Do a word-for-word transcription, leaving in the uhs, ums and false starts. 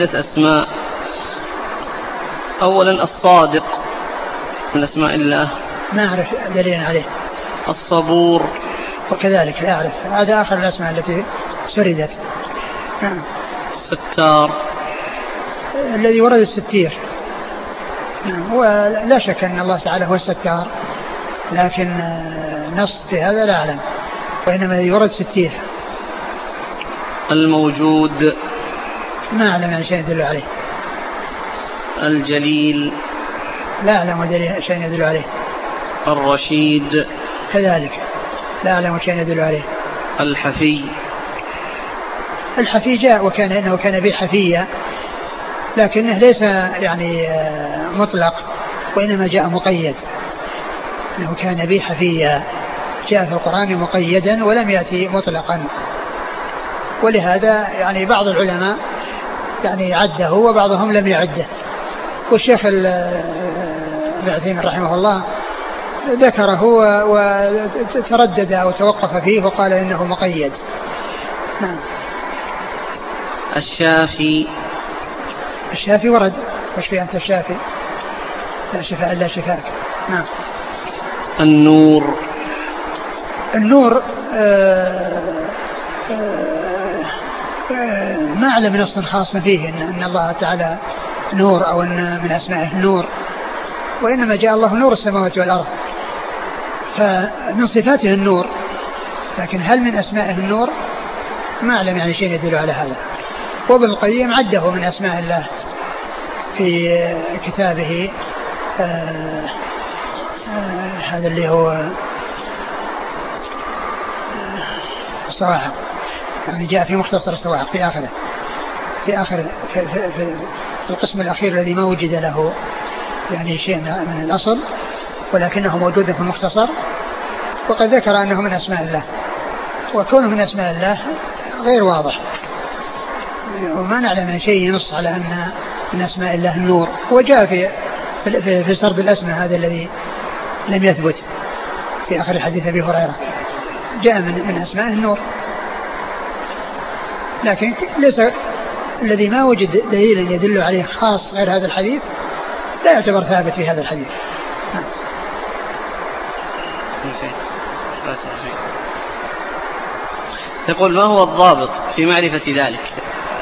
أسماء. أولا الصادق من أسماء الله، ما أعرف دليل عليه. الصبور وكذلك لا أعرف، هذا آخر الأسماء التي سردت. نعم. الستار الذي ورد الستير. نعم. ولا شك أن الله تعالى هو الستار، لكن نص في هذا لا أعلم، وإنما الذي ورد ستير. الموجود ما أعلم عن شيء يدل عليه. الجليل لا أعلم شيء يدل عليه. الرشيد كذلك لا أعلم شيء يدل عليه. الحفي الحفي جاء وكان إنه كان به حفية، لكنه ليس يعني مطلق، وإنما جاء مقيد، إنه كان به حفية، جاء في القرآن مقيدا ولم يأتي مطلقا. ولهذا يعني بعض العلماء يعني عده وبعضهم لم يعده. والشيخ ابن عثيمين رحمه الله ذكره وتردد أو توقف فيه وقال إنه مقيد. نعم. الشافي الشافي ورد، واشفي أنت الشافي لا شفاء إلا شفاك. نعم. النور النور آآ آآ آآ ما أعلم نص خاص فيه إن, إن الله تعالى نور أو إن من أسمائه النور، وإنما جاء الله نور السماوات والأرض، فمن صفاته النور، لكن هل من أسمائه النور؟ ما أعلم يعني شيء يدل على هذا. وابن القيم عده من أسماء الله في كتابه آآ آآ هذا اللي هو الصواعق، يعني جاء في مختصر الصواعق في آخره، في آخر في, في, في, في القسم الأخير الذي ما وجد له يعني شيء من الأصل، ولكنه موجود في المختصر، وقد ذكر أنه من أسماء الله، وكونه من أسماء الله غير واضح، وما نعلم من شيء ينص على أن من أسماء الله النور. وجاء في في, في سرد الأسماء هذا الذي لم يثبت في آخر حديث أبي هريرة، جاء من, من أسماء النور، لكن ليس الذي ما وجد دليل يدل عليه خاص غير هذا الحديث لا يعتبر ثابت في هذا الحديث. نعم. تقول ما هو الضابط في معرفة ذلك؟